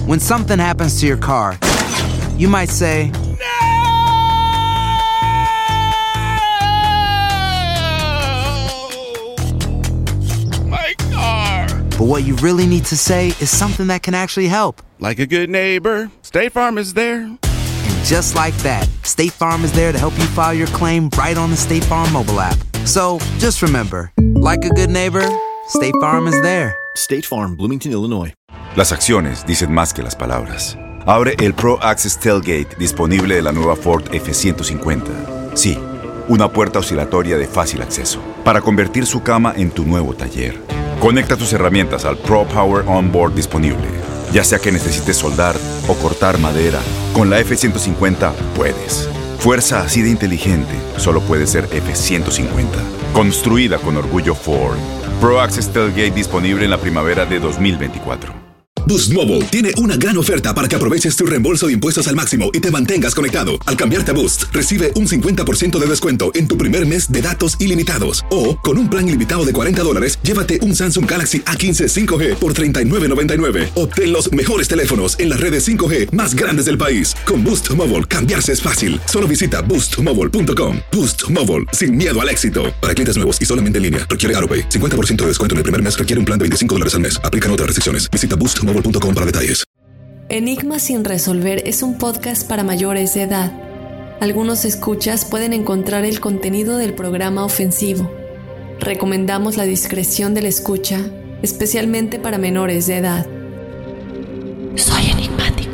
When something happens to your car, you might say, but what you really need to say is something that can actually help. Like a good neighbor, State Farm is there. And just like that, State Farm is there to help you file your claim right on the State Farm mobile app. So just remember, like a good neighbor, State Farm is there. State Farm, Bloomington, Illinois. Las acciones dicen más que las palabras. Abre el Pro Access Tailgate disponible de la nueva Ford F-150. Sí, una puerta oscilatoria de fácil acceso para convertir su cama en tu nuevo taller. Conecta tus herramientas al Pro Power Onboard disponible. Ya sea que necesites soldar o cortar madera, con la F-150 puedes. Fuerza así de inteligente solo puede ser F-150. Construida con orgullo Ford. Pro Access Tailgate disponible en la primavera de 2024. Boost Mobile tiene una gran oferta para que aproveches tu reembolso de impuestos al máximo y te mantengas conectado. Al cambiarte a Boost, recibe un 50% de descuento en tu primer mes de datos ilimitados. O, con un plan ilimitado de $40, llévate un Samsung Galaxy A15 5G por $39.99. Obtén los mejores teléfonos en las redes 5G más grandes del país. Con Boost Mobile, cambiarse es fácil. Solo visita boostmobile.com. Boost Mobile, sin miedo al éxito. Para clientes nuevos y solamente en línea, requiere AroPay. 50% de descuento en el primer mes requiere un plan de $25 al mes. Aplican otras restricciones. Visita boostmobile.com para detalles. Enigma sin resolver es un podcast para mayores de edad. Algunos escuchas pueden encontrar el contenido del programa ofensivo. Recomendamos la discreción de la escucha, especialmente para menores de edad. Soy enigmático.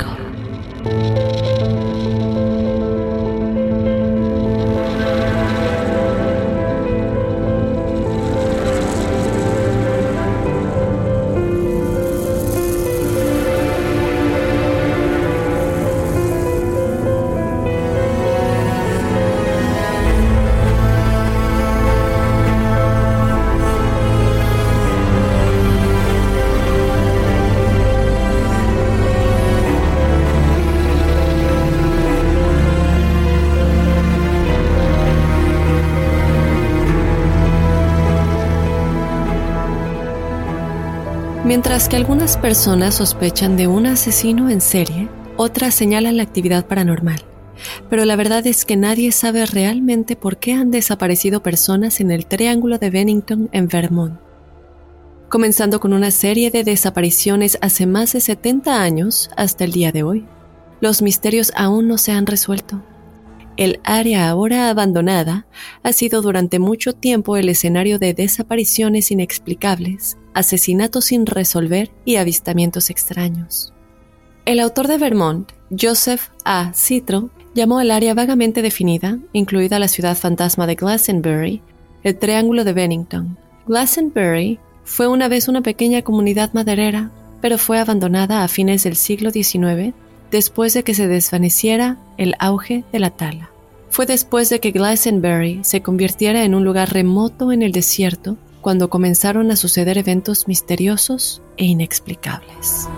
Mientras que algunas personas sospechan de un asesino en serie, otras señalan la actividad paranormal. Pero la verdad es que nadie sabe realmente por qué han desaparecido personas en el Triángulo de Bennington en Vermont. Comenzando con una serie de desapariciones hace más de 70 años hasta el día de hoy, los misterios aún no se han resuelto. El área ahora abandonada ha sido durante mucho tiempo el escenario de desapariciones inexplicables, asesinatos sin resolver y avistamientos extraños. El autor de Vermont, Joseph A. Citro, llamó al área vagamente definida, incluida la ciudad fantasma de Glastonbury, el Triángulo de Bennington. Glastonbury fue una vez una pequeña comunidad maderera, pero fue abandonada a fines del siglo XIX, después de que se desvaneciera el auge de la tala. Fue después de que Glastonbury se convirtiera en un lugar remoto en el desierto cuando comenzaron a suceder eventos misteriosos e inexplicables.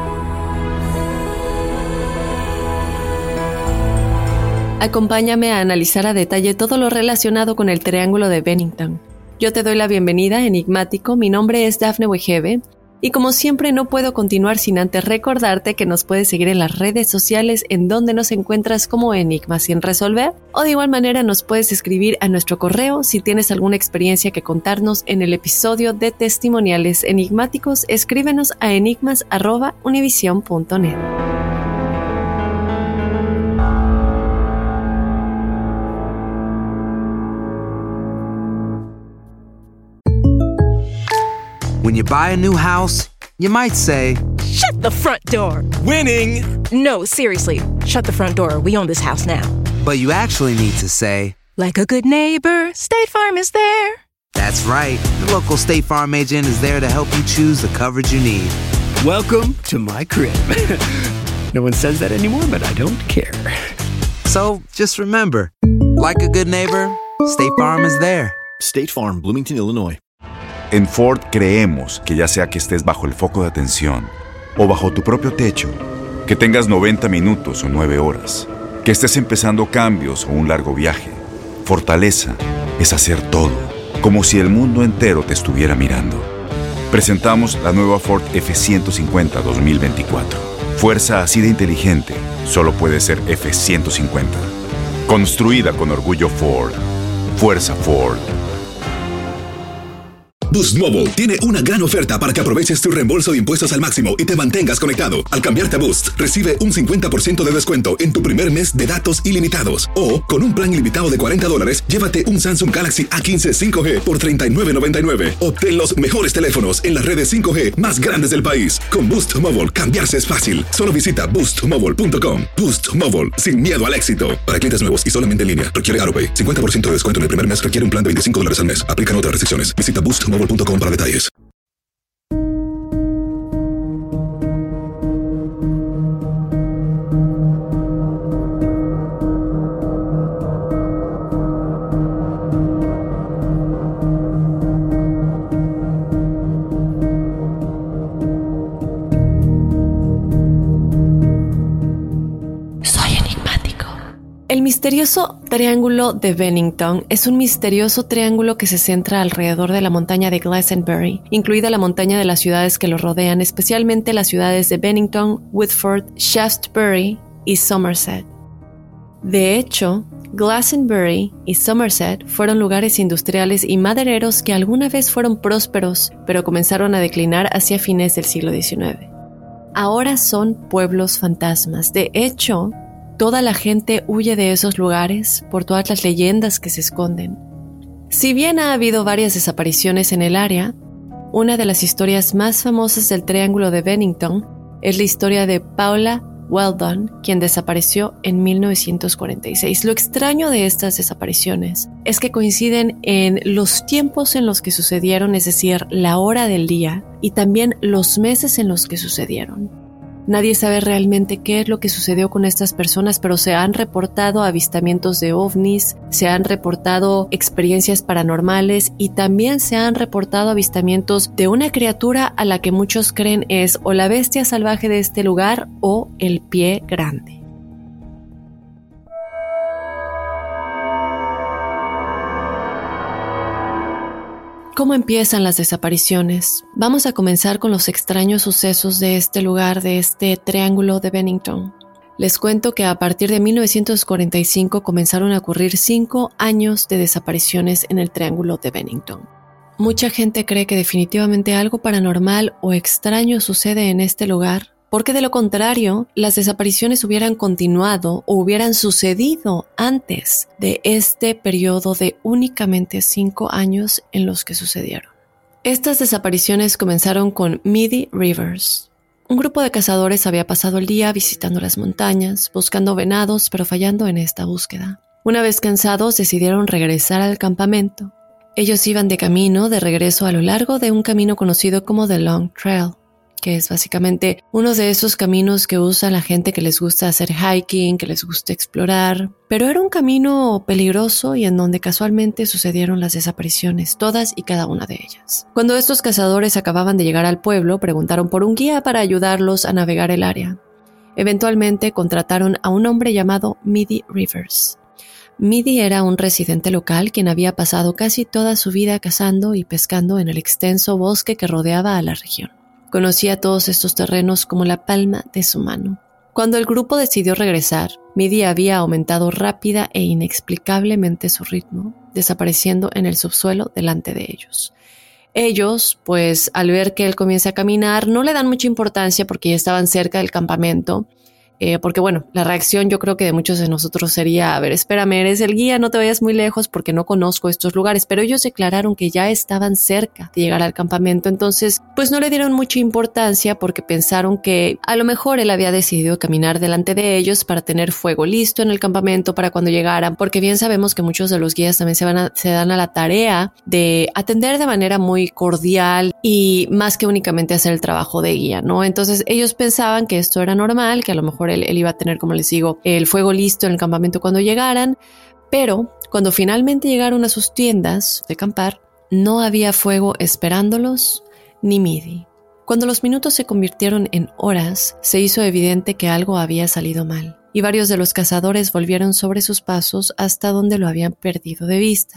Acompáñame a analizar a detalle todo lo relacionado con el Triángulo de Bennington. Yo te doy la bienvenida, enigmático. Mi nombre es Dafne Wegebe. Y como siempre no puedo continuar sin antes recordarte que nos puedes seguir en las redes sociales en donde nos encuentras como Enigma sin resolver, o de igual manera nos puedes escribir a nuestro correo si tienes alguna experiencia que contarnos en el episodio de testimoniales enigmáticos. Escríbenos a enigmas@univision.net. When you buy a new house, you might say, "Shut the front door." Winning! No, seriously, shut the front door. We own this house now. but you actually need to say, "Like a good neighbor, State Farm is there." That's right. The local State Farm agent is there to help you choose the coverage you need. Welcome to my crib. No one says that anymore, but I don't care. So just remember, like a good neighbor, State Farm is there. State Farm, Bloomington, Illinois. En Ford creemos que ya sea que estés bajo el foco de atención o bajo tu propio techo, que tengas 90 minutos o 9 horas, que estés empezando cambios o un largo viaje, fortaleza es hacer todo, como si el mundo entero te estuviera mirando. Presentamos la nueva Ford F-150 2024. Fuerza así de inteligente solo puede ser F-150. Construida con orgullo Ford. Fuerza Ford. Boost Mobile tiene una gran oferta para que aproveches tu reembolso de impuestos al máximo y te mantengas conectado. Al cambiarte a Boost, recibe un 50% de descuento en tu primer mes de datos ilimitados. O, con un plan ilimitado de $40, llévate un Samsung Galaxy A15 5G por $39.99. Obtén los mejores teléfonos en las redes 5G más grandes del país. Con Boost Mobile, cambiarse es fácil. Solo visita boostmobile.com. Boost Mobile, sin miedo al éxito. Para clientes nuevos y solamente en línea, requiere AutoPay. 50% de descuento en el primer mes requiere un plan de $25 al mes. Aplican otras restricciones. Visita boostmobile.com para detalles. El misterioso Triángulo de Bennington es un misterioso triángulo que se centra alrededor de la montaña de Glastonbury, incluida la montaña de las ciudades que lo rodean, especialmente las ciudades de Bennington, Whitford, Shaftesbury y Somerset. De hecho, Glastonbury y Somerset fueron lugares industriales y madereros que alguna vez fueron prósperos, pero comenzaron a declinar hacia fines del siglo XIX. Ahora son pueblos fantasmas. De hecho, toda la gente huye de esos lugares por todas las leyendas que se esconden. Si bien ha habido varias desapariciones en el área, una de las historias más famosas del Triángulo de Bennington es la historia de Paula Weldon, quien desapareció en 1946. Lo extraño de estas desapariciones es que coinciden en los tiempos en los que sucedieron, es decir, la hora del día, y también los meses en los que sucedieron. Nadie sabe realmente qué es lo que sucedió con estas personas, pero se han reportado avistamientos de ovnis, se han reportado experiencias paranormales y también se han reportado avistamientos de una criatura a la que muchos creen es o la bestia salvaje de este lugar o el pie grande. ¿Cómo empiezan las desapariciones? Vamos a comenzar con los extraños sucesos de este lugar, de este Triángulo de Bennington. Les cuento que a partir de 1945 comenzaron a ocurrir 5 años de desapariciones en el Triángulo de Bennington. Mucha gente cree que definitivamente algo paranormal o extraño sucede en este lugar, porque de lo contrario, las desapariciones hubieran continuado o hubieran sucedido antes de este periodo de únicamente 5 años en los que sucedieron. Estas desapariciones comenzaron con Midi Rivers. Un grupo de cazadores había pasado el día visitando las montañas, buscando venados, pero fallando en esta búsqueda. Una vez cansados, decidieron regresar al campamento. Ellos iban de camino de regreso a lo largo de un camino conocido como The Long Trail, que es básicamente uno de esos caminos que usa la gente que les gusta hacer hiking, que les gusta explorar. Pero era un camino peligroso y en donde casualmente sucedieron las desapariciones, todas y cada una de ellas. Cuando estos cazadores acababan de llegar al pueblo, preguntaron por un guía para ayudarlos a navegar el área. Eventualmente contrataron a un hombre llamado Midi Rivers. Midi era un residente local quien había pasado casi toda su vida cazando y pescando en el extenso bosque que rodeaba a la región. Conocía todos estos terrenos como la palma de su mano. Cuando el grupo decidió regresar, Midi había aumentado rápida e inexplicablemente su ritmo, desapareciendo en el subsuelo delante de ellos. Ellos, pues, al ver que él comienza a caminar, no le dan mucha importancia porque ya estaban cerca del campamento, porque bueno, la reacción yo creo que de muchos de nosotros sería, a ver, espérame, eres el guía, no te vayas muy lejos porque no conozco estos lugares, pero ellos declararon que ya estaban cerca de llegar al campamento, entonces pues no le dieron mucha importancia porque pensaron que a lo mejor él había decidido caminar delante de ellos para tener fuego listo en el campamento para cuando llegaran, porque bien sabemos que muchos de los guías también se dan a la tarea de atender de manera muy cordial y más que únicamente hacer el trabajo de guía, ¿no? Entonces ellos pensaban que esto era normal, que a lo mejor él iba a tener, como les digo, el fuego listo en el campamento cuando llegaran, pero cuando finalmente llegaron a sus tiendas de acampar, no había fuego esperándolos ni Midi. Cuando los minutos se convirtieron en horas, se hizo evidente que algo había salido mal, y varios de los cazadores volvieron sobre sus pasos hasta donde lo habían perdido de vista.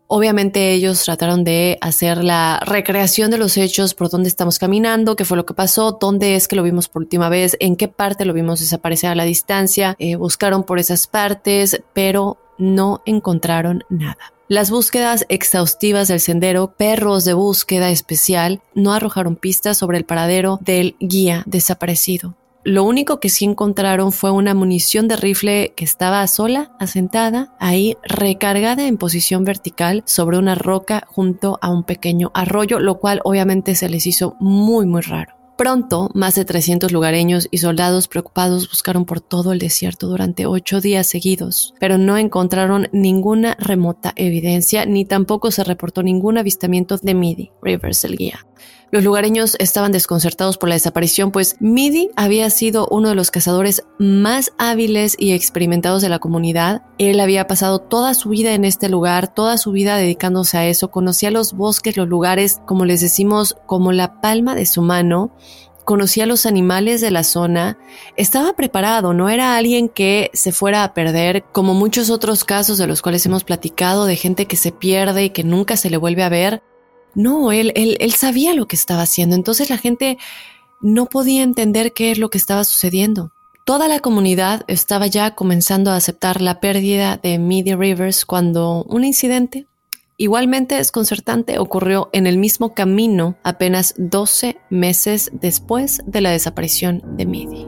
Obviamente ellos trataron de hacer la recreación de los hechos, por dónde estamos caminando, qué fue lo que pasó, dónde es que lo vimos por última vez, en qué parte lo vimos desaparecer a la distancia. Buscaron por esas partes, pero no encontraron nada. Las búsquedas exhaustivas del sendero, perros de búsqueda especial, no arrojaron pistas sobre el paradero del guía desaparecido. Lo único que sí encontraron fue una munición de rifle que estaba sola, asentada, ahí recargada en posición vertical sobre una roca junto a un pequeño arroyo, lo cual obviamente se les hizo muy muy raro. Pronto, más de 300 lugareños y soldados preocupados buscaron por todo el desierto durante 8 días seguidos, pero no encontraron ninguna remota evidencia, ni tampoco se reportó ningún avistamiento de Midi Rivers, el guía. Los lugareños estaban desconcertados por la desaparición, pues Midi había sido uno de los cazadores más hábiles y experimentados de la comunidad. Él había pasado toda su vida en este lugar, toda su vida dedicándose a eso. Conocía los bosques, los lugares, como les decimos, como la palma de su mano. Conocía los animales de la zona. Estaba preparado, no era alguien que se fuera a perder, como muchos otros casos de los cuales hemos platicado, de gente que se pierde y que nunca se le vuelve a ver. No, él sabía lo que estaba haciendo, entonces la gente no podía entender qué es lo que estaba sucediendo. Toda la comunidad estaba ya comenzando a aceptar la pérdida de Midi Rivers cuando un incidente igualmente desconcertante ocurrió en el mismo camino apenas 12 meses después de la desaparición de Midi.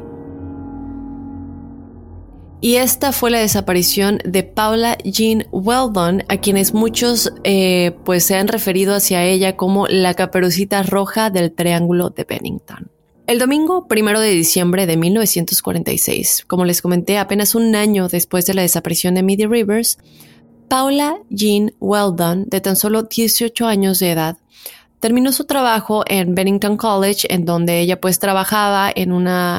Y esta fue la desaparición de Paula Jean Weldon, a quienes muchos pues se han referido hacia ella como la Caperucita Roja del Triángulo de Bennington. El domingo 1 de diciembre de 1946, como les comenté, apenas un año después de la desaparición de Midi Rivers, Paula Jean Weldon, de tan solo 18 años de edad, terminó su trabajo en Bennington College, en donde ella pues trabajaba en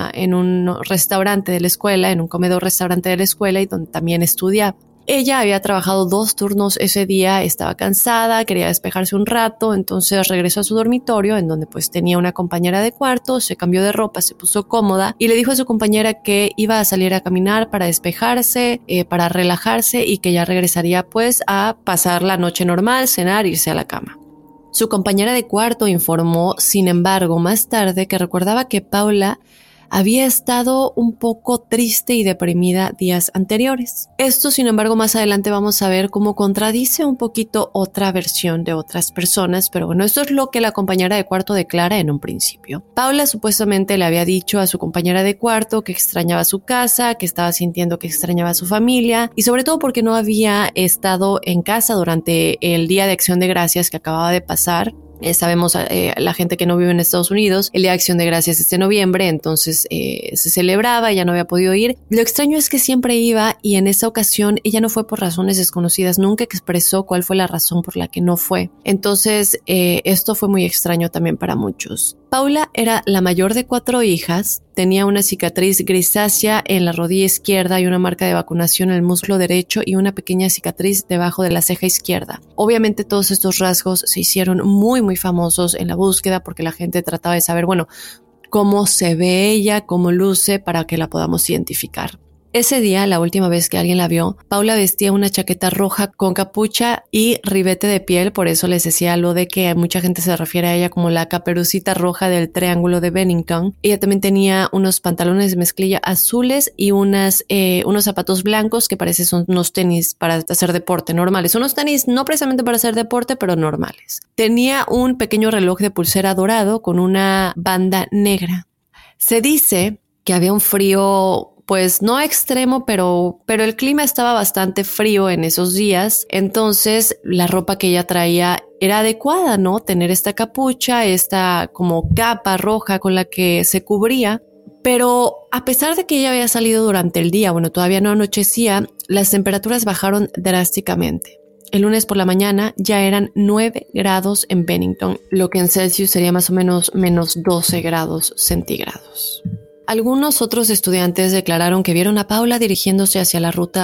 un restaurante de la escuela, en un comedor restaurante de la escuela y donde también estudiaba. Ella había trabajado 2 turnos ese día, estaba cansada, quería despejarse un rato, entonces regresó a su dormitorio en donde pues tenía una compañera de cuarto, se cambió de ropa, se puso cómoda y le dijo a su compañera que iba a salir a caminar para despejarse, para relajarse y que ya regresaría pues a pasar la noche normal, cenar, irse a la cama. Su compañera de cuarto informó, sin embargo, más tarde que recordaba que Paula había estado un poco triste y deprimida días anteriores. Esto, sin embargo, más adelante vamos a ver cómo contradice un poquito otra versión de otras personas, pero bueno, esto es lo que la compañera de cuarto declara en un principio. Paula supuestamente le había dicho a su compañera de cuarto que extrañaba su casa, que estaba sintiendo que extrañaba a su familia y sobre todo porque no había estado en casa durante el Día de Acción de Gracias que acababa de pasar. Sabemos, la gente que no vive en Estados Unidos, el Día de Acción de Gracias es de noviembre, entonces se celebraba, ella no había podido ir. Lo extraño es que siempre iba y en esa ocasión ella no fue por razones desconocidas, nunca expresó cuál fue la razón por la que no fue. Entonces esto fue muy extraño también para muchos. Paula era la mayor de 4 hijas, tenía una cicatriz grisácea en la rodilla izquierda y una marca de vacunación en el muslo derecho y una pequeña cicatriz debajo de la ceja izquierda. Obviamente todos estos rasgos se hicieron muy famosos en la búsqueda porque la gente trataba de saber, bueno, cómo se ve ella, cómo luce para que la podamos identificar. Ese día, la última vez que alguien la vio, Paula vestía una chaqueta roja con capucha y ribete de piel, por eso les decía lo de que mucha gente se refiere a ella como la Caperucita Roja del Triángulo de Bennington. Ella también tenía unos pantalones de mezclilla azules y unos zapatos blancos que parece son unos tenis para hacer deporte normales. Unos tenis no precisamente para hacer deporte, pero normales. Tenía un pequeño reloj de pulsera dorado con una banda negra. Se dice que había un frío pues no extremo, pero el clima estaba bastante frío en esos días, entonces la ropa que ella traía era adecuada, ¿no? Tener esta capucha, esta como capa roja con la que se cubría, pero a pesar de que ella había salido durante el día, bueno, todavía no anochecía, las temperaturas bajaron drásticamente. El lunes por la mañana ya eran 9 grados en Bennington, lo que en Celsius sería más o menos menos 12 grados centígrados. Algunos otros estudiantes declararon que vieron a Paula dirigiéndose hacia la ruta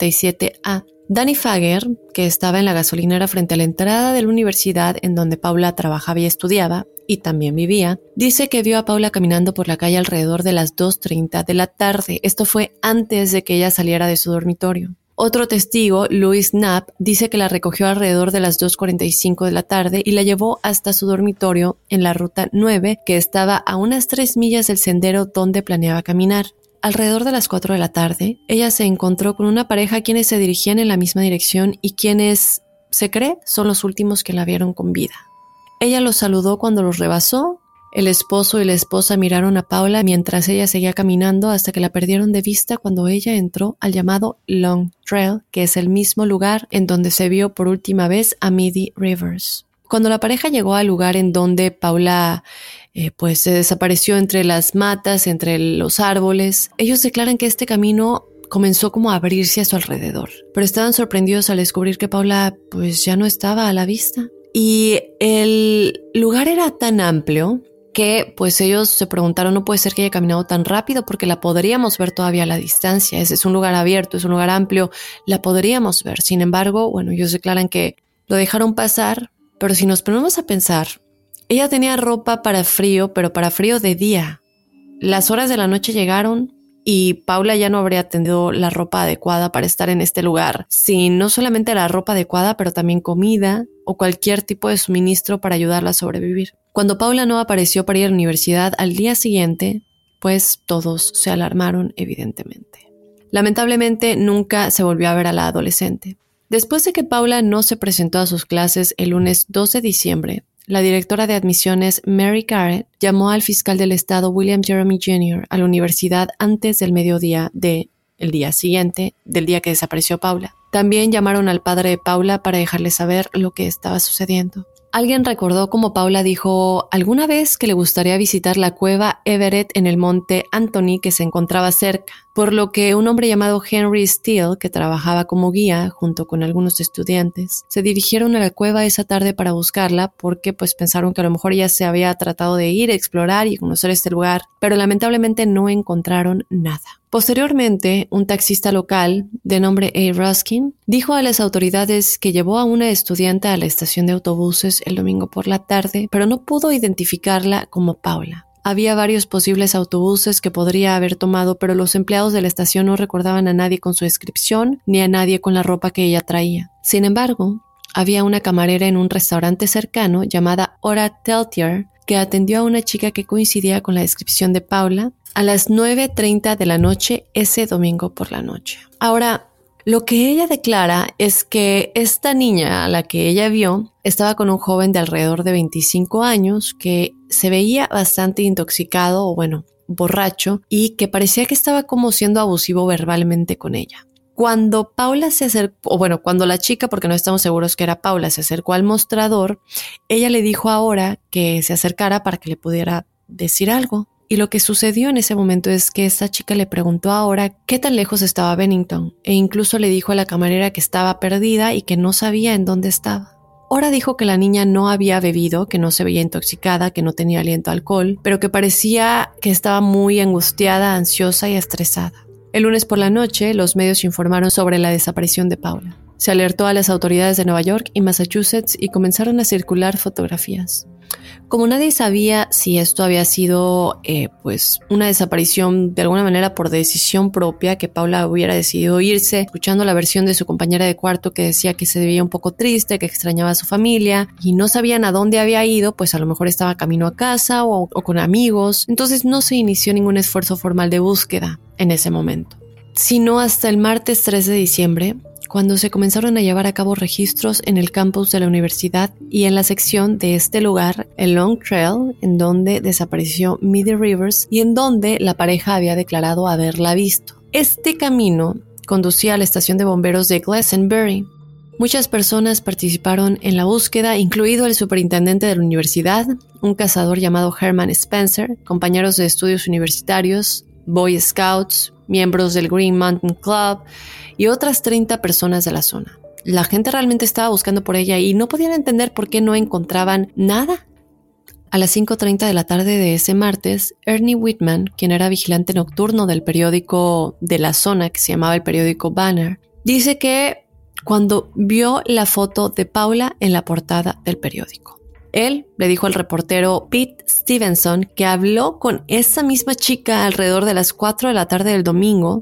67A. Danny Fager, que estaba en la gasolinera frente a la entrada de la universidad en donde Paula trabajaba y estudiaba, y también vivía, dice que vio a Paula caminando por la calle alrededor de las 2:30 de la tarde. Esto fue antes de que ella saliera de su dormitorio. Otro testigo, Louis Knapp, dice que la recogió alrededor de las 2:45 de la tarde y la llevó hasta su dormitorio en la ruta 9, que estaba a unas 3 millas del sendero donde planeaba caminar. Alrededor de las 4 de la tarde, ella se encontró con una pareja quienes se dirigían en la misma dirección y quienes, se cree, son los últimos que la vieron con vida. Ella los saludó cuando los rebasó. El esposo y la esposa miraron a Paula mientras ella seguía caminando hasta que la perdieron de vista cuando ella entró al llamado Long Trail, que es el mismo lugar en donde se vio por última vez a Midi Rivers. Cuando la pareja llegó al lugar en donde Paula se desapareció entre las matas, entre los árboles, ellos declaran que este camino comenzó como a abrirse a su alrededor, pero estaban sorprendidos al descubrir que Paula ya no estaba a la vista. Y el lugar era tan amplio que ellos se preguntaron, no puede ser que haya caminado tan rápido porque la podríamos ver todavía a la distancia. Ese es un lugar abierto, es un lugar amplio, la podríamos ver. Sin embargo, ellos declaran que lo dejaron pasar, pero si nos ponemos a pensar, ella tenía ropa para frío, pero para frío de día. Las horas de la noche llegaron y Paula ya no habría tenido la ropa adecuada para estar en este lugar, sin no solamente la ropa adecuada, pero también comida o cualquier tipo de suministro para ayudarla a sobrevivir. Cuando Paula no apareció para ir a la universidad al día siguiente, todos se alarmaron evidentemente. Lamentablemente nunca se volvió a ver a la adolescente. Después de que Paula no se presentó a sus clases el lunes 2 de diciembre, la directora de admisiones Mary Garrett llamó al fiscal del estado William Jeremy Jr. a la universidad antes del mediodía del día siguiente, del día que desapareció Paula. También llamaron al padre de Paula para dejarle saber lo que estaba sucediendo. Alguien recordó cómo Paula dijo alguna vez que le gustaría visitar la cueva Everett en el monte Anthony que se encontraba cerca, por lo que un hombre llamado Henry Steele, que trabajaba como guía junto con algunos estudiantes, se dirigieron a la cueva esa tarde para buscarla porque pensaron que a lo mejor ella se había tratado de ir a explorar y conocer este lugar, pero lamentablemente no encontraron nada. Posteriormente, un taxista local de nombre A. Ruskin dijo a las autoridades que llevó a una estudiante a la estación de autobuses el domingo por la tarde, pero no pudo identificarla como Paula. Había varios posibles autobuses que podría haber tomado, pero los empleados de la estación no recordaban a nadie con su descripción ni a nadie con la ropa que ella traía. Sin embargo, había una camarera en un restaurante cercano llamada Ora Teltier que atendió a una chica que coincidía con la descripción de Paula a las 9:30 de la noche ese domingo por la noche. Ahora, lo que ella declara es que esta niña a la que ella vio estaba con un joven de alrededor de 25 años que se veía bastante intoxicado o borracho y que parecía que estaba como siendo abusivo verbalmente con ella. Cuando Paula se acercó, cuando la chica, porque no estamos seguros que era Paula, se acercó al mostrador, ella le dijo a Ora que se acercara para que le pudiera decir algo. Y lo que sucedió en ese momento es que esta chica le preguntó a Ora qué tan lejos estaba Bennington e incluso le dijo a la camarera que estaba perdida y que no sabía en dónde estaba. Ora dijo que la niña no había bebido, que no se veía intoxicada, que no tenía aliento a alcohol, pero que parecía que estaba muy angustiada, ansiosa y estresada. El lunes por la noche, los medios informaron sobre la desaparición de Paula. Se alertó a las autoridades de Nueva York y Massachusetts y comenzaron a circular fotografías. Como nadie sabía si esto había sido una desaparición de alguna manera por decisión propia, que Paula hubiera decidido irse, escuchando la versión de su compañera de cuarto que decía que se veía un poco triste, que extrañaba a su familia y no sabían a dónde había ido, a lo mejor estaba camino a casa o con amigos. Entonces no se inició ningún esfuerzo formal de búsqueda en ese momento, sino hasta el martes 3 de diciembre, cuando se comenzaron a llevar a cabo registros en el campus de la universidad y en la sección de este lugar, el Long Trail, en donde desapareció Midi Rivers y en donde la pareja había declarado haberla visto. Este camino conducía a la estación de bomberos de Glastonbury. Muchas personas participaron en la búsqueda, incluido el superintendente de la universidad, un cazador llamado Herman Spencer, compañeros de estudios universitarios, Boy Scouts, miembros del Green Mountain Club y otras 30 personas de la zona. La gente realmente estaba buscando por ella y no podían entender por qué no encontraban nada. A las 5:30 de la tarde de ese martes, Ernie Whitman, quien era vigilante nocturno del periódico de la zona que se llamaba el periódico Banner, dice que cuando vio la foto de Paula en la portada del periódico, él le dijo al reportero Pete Stevenson que habló con esa misma chica alrededor de las 4 de la tarde del domingo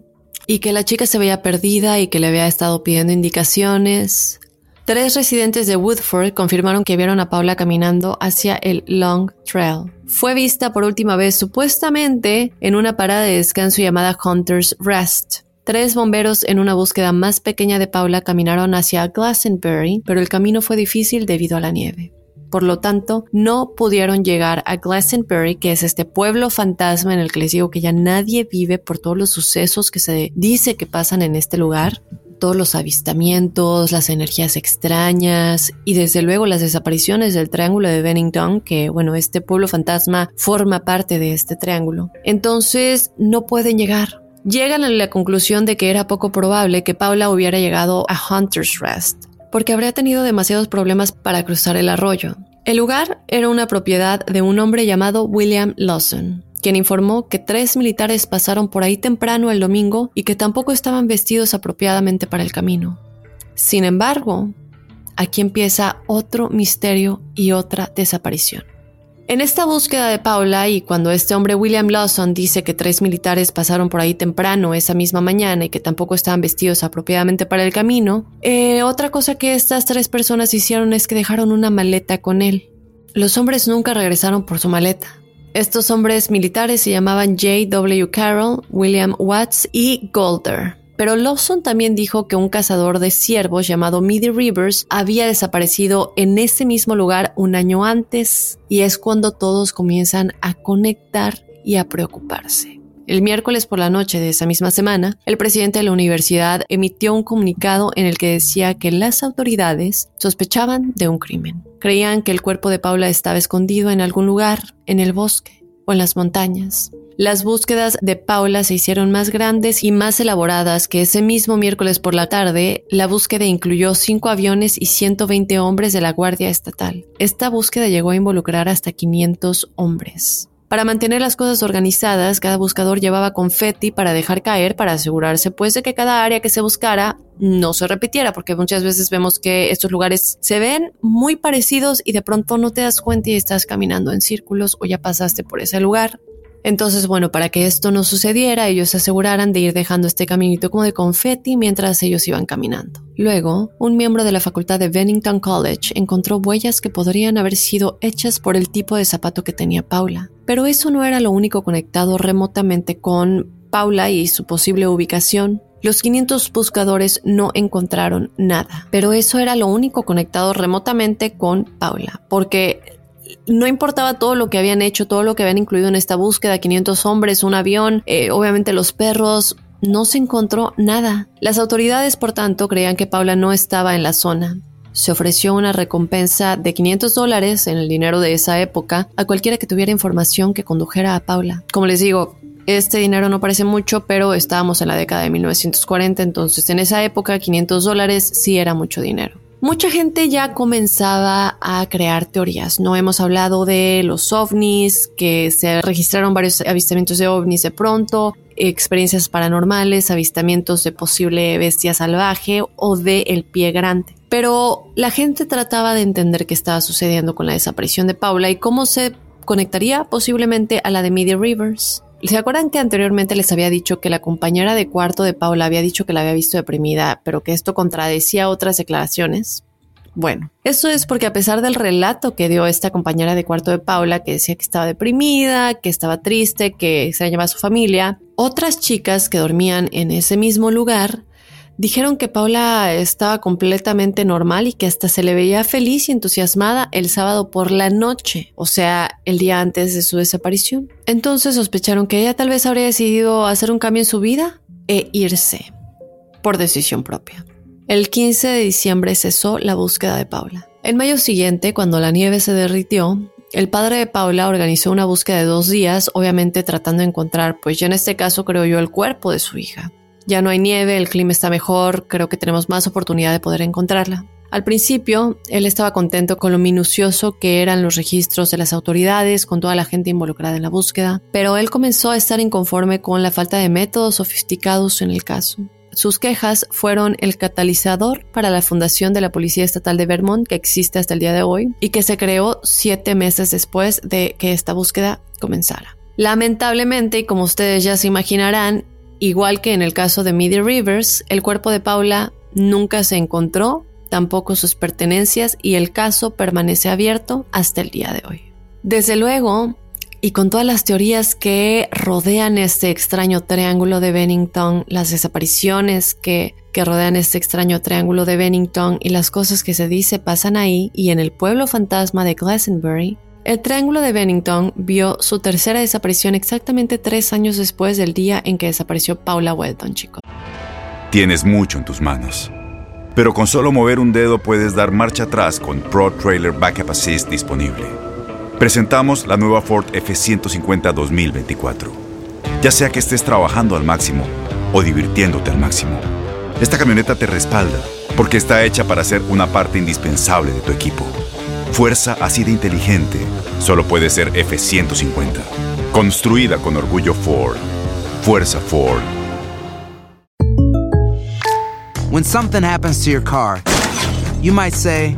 y que la chica se veía perdida y que le había estado pidiendo indicaciones. 3 residentes de Woodford confirmaron que vieron a Paula caminando hacia el Long Trail. Fue vista por última vez supuestamente en una parada de descanso llamada Hunter's Rest. 3 bomberos en una búsqueda más pequeña de Paula caminaron hacia Glastonbury, pero el camino fue difícil debido a la nieve. Por lo tanto, no pudieron llegar a Glastonbury, que es este pueblo fantasma en el que les digo que ya nadie vive por todos los sucesos que se dice que pasan en este lugar. Todos los avistamientos, las energías extrañas y desde luego las desapariciones del Triángulo de Bennington, que bueno, este pueblo fantasma forma parte de este triángulo. Entonces no pueden llegar. Llegan a la conclusión de que era poco probable que Paula hubiera llegado a Hunter's Rest, porque habría tenido demasiados problemas para cruzar el arroyo. El lugar era una propiedad de un hombre llamado William Lawson, quien informó que 3 militares pasaron por ahí temprano el domingo y que tampoco estaban vestidos apropiadamente para el camino. Sin embargo, aquí empieza otro misterio y otra desaparición. En esta búsqueda de Paula, y cuando este hombre William Lawson dice que 3 militares pasaron por ahí temprano esa misma mañana y que tampoco estaban vestidos apropiadamente para el camino, otra cosa que estas 3 personas hicieron es que dejaron una maleta con él. Los hombres nunca regresaron por su maleta. Estos hombres militares se llamaban J.W. Carroll, William Watts y Golder. Pero Lawson también dijo que un cazador de ciervos llamado Midi Rivers había desaparecido en ese mismo lugar un año antes, y es cuando todos comienzan a conectar y a preocuparse. El miércoles por la noche de esa misma semana, el presidente de la universidad emitió un comunicado en el que decía que las autoridades sospechaban de un crimen. Creían que el cuerpo de Paula estaba escondido en algún lugar, en el bosque o en las montañas. Las búsquedas de Paula se hicieron más grandes y más elaboradas que ese mismo miércoles por la tarde. La búsqueda incluyó 5 aviones y 120 hombres de la Guardia Estatal. Esta búsqueda llegó a involucrar hasta 500 hombres. Para mantener las cosas organizadas, cada buscador llevaba confeti para dejar caer, para asegurarse pues de que cada área que se buscara no se repitiera, porque muchas veces vemos que estos lugares se ven muy parecidos y de pronto no te das cuenta y estás caminando en círculos o ya pasaste por ese lugar. Entonces, bueno, para que esto no sucediera, ellos se aseguraran de ir dejando este caminito como de confeti mientras ellos iban caminando. Luego, un miembro de la facultad de Bennington College encontró huellas que podrían haber sido hechas por el tipo de zapato que tenía Paula. Pero eso no era lo único conectado remotamente con Paula y su posible ubicación. Los 500 buscadores no encontraron nada, pero eso era lo único conectado remotamente con Paula, porque no importaba todo lo que habían hecho, todo lo que habían incluido en esta búsqueda, 500 hombres, un avión, obviamente los perros, no se encontró nada. Las autoridades, por tanto, creían que Paula no estaba en la zona. Se ofreció una recompensa de $500 en el dinero de esa época a cualquiera que tuviera información que condujera a Paula. Como les digo, este dinero no parece mucho, pero estábamos en la década de 1940, entonces en esa época $500 sí era mucho dinero. Mucha gente ya comenzaba a crear teorías. No hemos hablado de los ovnis, que se registraron varios avistamientos de ovnis de pronto, experiencias paranormales, avistamientos de posible bestia salvaje o de el pie grande. Pero la gente trataba de entender qué estaba sucediendo con la desaparición de Paula y cómo se conectaría posiblemente a la de Midi Rivers. ¿Se acuerdan que anteriormente les había dicho que la compañera de cuarto de Paula había dicho que la había visto deprimida, pero que esto contradecía otras declaraciones? Bueno, eso es porque a pesar del relato que dio esta compañera de cuarto de Paula, que decía que estaba deprimida, que estaba triste, que extrañaba a su familia, otras chicas que dormían en ese mismo lugar dijeron que Paula estaba completamente normal y que hasta se le veía feliz y entusiasmada el sábado por la noche, o sea, el día antes de su desaparición. Entonces sospecharon que ella tal vez habría decidido hacer un cambio en su vida e irse por decisión propia. El 15 de diciembre cesó la búsqueda de Paula. En mayo siguiente, cuando la nieve se derritió, el padre de Paula organizó una búsqueda de 2 días, obviamente tratando de encontrar, pues ya en este caso creo yo, el cuerpo de su hija. Ya no hay nieve, el clima está mejor, creo que tenemos más oportunidad de poder encontrarla. Al principio, él estaba contento con lo minucioso que eran los registros de las autoridades, con toda la gente involucrada en la búsqueda, pero él comenzó a estar inconforme con la falta de métodos sofisticados en el caso. Sus quejas fueron el catalizador para la fundación de la Policía Estatal de Vermont, que existe hasta el día de hoy, y que se creó 7 meses después de que esta búsqueda comenzara. Lamentablemente, y como ustedes ya se imaginarán, igual que en el caso de Midi Rivers, el cuerpo de Paula nunca se encontró, tampoco sus pertenencias, y el caso permanece abierto hasta el día de hoy. Desde luego, y con todas las teorías que rodean este extraño triángulo de Bennington, las desapariciones que rodean este extraño triángulo de Bennington y las cosas que se dice pasan ahí y en el pueblo fantasma de Glastonbury, el triángulo de Bennington vio su tercera desaparición exactamente 3 años después del día en que desapareció Paula Wheldon, chicos. Tienes mucho en tus manos, pero con solo mover un dedo puedes dar marcha atrás con Pro Trailer Backup Assist disponible. Presentamos la nueva Ford F-150 2024. Ya sea que estés trabajando al máximo o divirtiéndote al máximo, esta camioneta te respalda porque está hecha para ser una parte indispensable de tu equipo. Fuerza así de inteligente solo puede ser F-150. Construida con orgullo Ford. Fuerza Ford. When something happens to your car, you might say,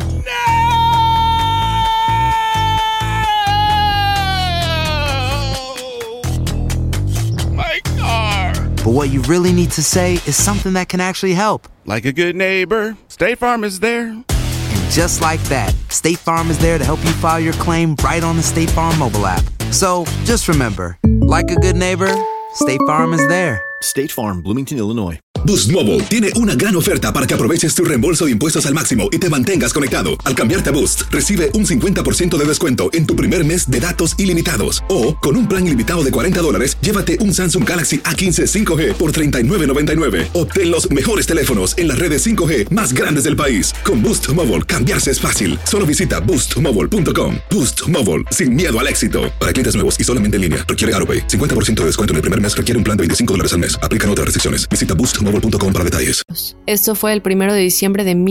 but what you really need to say is something that can actually help. Like a good neighbor, State Farm is there. And just like that, State Farm is there to help you file your claim right on the State Farm mobile app. So just remember, like a good neighbor, State Farm is there. State Farm, Bloomington, Illinois. Boost Mobile tiene una gran oferta para que aproveches tu reembolso de impuestos al máximo y te mantengas conectado. Al cambiarte a Boost, recibe un 50% de descuento en tu primer mes de datos ilimitados. O, con un plan ilimitado de $40, llévate un Samsung Galaxy A15 5G por $39.99. Obtén los mejores teléfonos en las redes 5G más grandes del país. Con Boost Mobile, cambiarse es fácil. Solo visita boostmobile.com. Boost Mobile, sin miedo al éxito. Para clientes nuevos y solamente en línea, requiere AutoPay. 50% de descuento en el primer mes requiere un plan de $25 al mes. Aplican otras restricciones. Visita boostmobile.com para detalles. Esto fue el 1 de diciembre de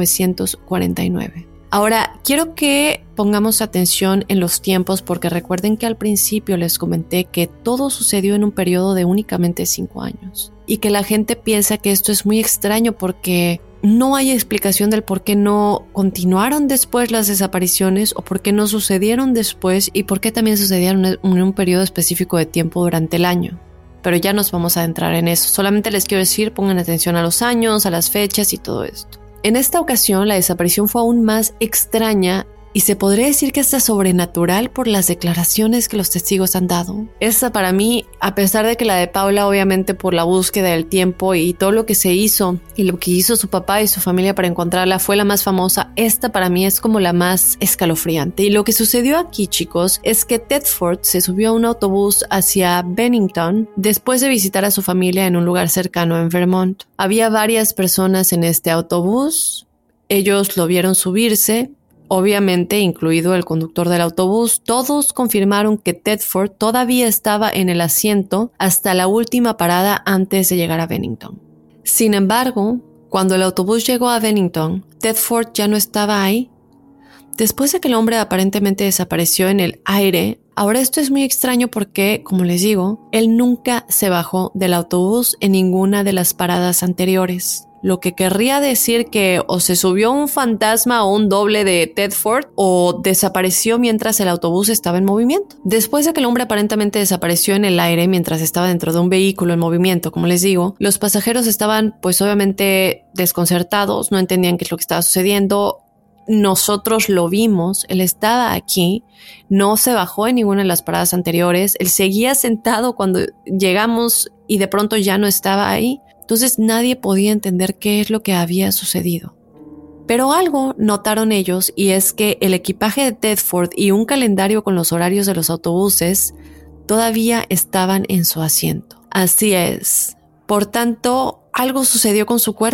1949. Ahora, quiero que pongamos atención en los tiempos porque recuerden que al principio les comenté que todo sucedió en un periodo de únicamente 5 años y que la gente piensa que esto es muy extraño porque no hay explicación del por qué no continuaron después las desapariciones o por qué no sucedieron después y por qué también sucedieron en un periodo específico de tiempo durante el año. Pero ya nos vamos a adentrar en eso. Solamente les quiero decir, pongan atención a los años, a las fechas y todo esto. En esta ocasión, la desaparición fue aún más extraña y se podría decir que hasta sobrenatural por las declaraciones que los testigos han dado. Esta para mí, a pesar de que la de Paula, obviamente por la búsqueda del tiempo y todo lo que se hizo y lo que hizo su papá y su familia para encontrarla fue la más famosa, esta para mí es como la más escalofriante. Y lo que sucedió aquí, chicos, es que Tedford se subió a un autobús hacia Bennington después de visitar a su familia en un lugar cercano en Vermont. Había varias personas en este autobús, ellos lo vieron subirse, obviamente incluido el conductor del autobús. Todos confirmaron que Tedford todavía estaba en el asiento hasta la última parada antes de llegar a Bennington. Sin embargo, cuando el autobús llegó a Bennington, Tedford ya no estaba ahí. Después de que el hombre aparentemente desapareció en el aire, ahora esto es muy extraño porque, como les digo, él nunca se bajó del autobús en ninguna de las paradas anteriores. Lo que querría decir que o se subió un fantasma o un doble de Tedford o desapareció mientras el autobús estaba en movimiento. Después de que el hombre aparentemente desapareció en el aire mientras estaba dentro de un vehículo en movimiento, como les digo, los pasajeros estaban pues obviamente desconcertados, no entendían qué es lo que estaba sucediendo. Nosotros lo vimos, él estaba aquí, no se bajó en ninguna de las paradas anteriores, él seguía sentado cuando llegamos y de pronto ya no estaba ahí. Entonces nadie podía entender qué es lo que había sucedido. Pero algo notaron ellos y es que el equipaje de Tedford y un calendario con los horarios de los autobuses todavía estaban en su asiento. Así es. Por tanto, algo sucedió con su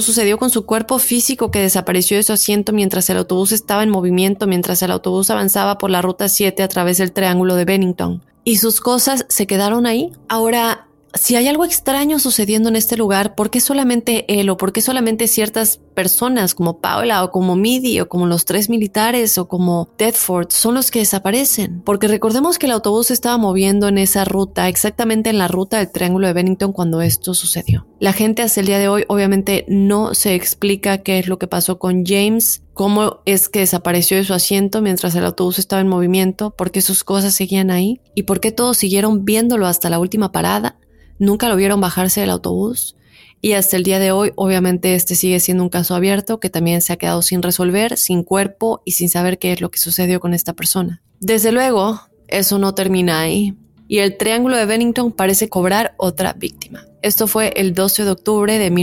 cuerpo físico que desapareció de su asiento mientras el autobús estaba en movimiento, mientras el autobús avanzaba por la ruta 7 a través del triángulo de Bennington. Y sus cosas se quedaron ahí. Ahora, si hay algo extraño sucediendo en este lugar, ¿por qué solamente él o por qué solamente ciertas personas como Paula o como Midi o como los 3 militares o como Tedford son los que desaparecen? Porque recordemos que el autobús se estaba moviendo en esa ruta, exactamente en la ruta del Triángulo de Bennington cuando esto sucedió. La gente hasta el día de hoy obviamente no se explica qué es lo que pasó con James, cómo es que desapareció de su asiento mientras el autobús estaba en movimiento, por qué sus cosas seguían ahí y por qué todos siguieron viéndolo hasta la última parada. nunca lo vieron bajarse del autobús y hasta el día de hoy obviamente este sigue siendo un caso abierto que también se ha quedado sin resolver, sin cuerpo y sin saber qué es lo que sucedió con esta persona. Desde luego, eso no termina ahí y el Triángulo de Bennington parece cobrar otra víctima. Esto fue el 12 de octubre de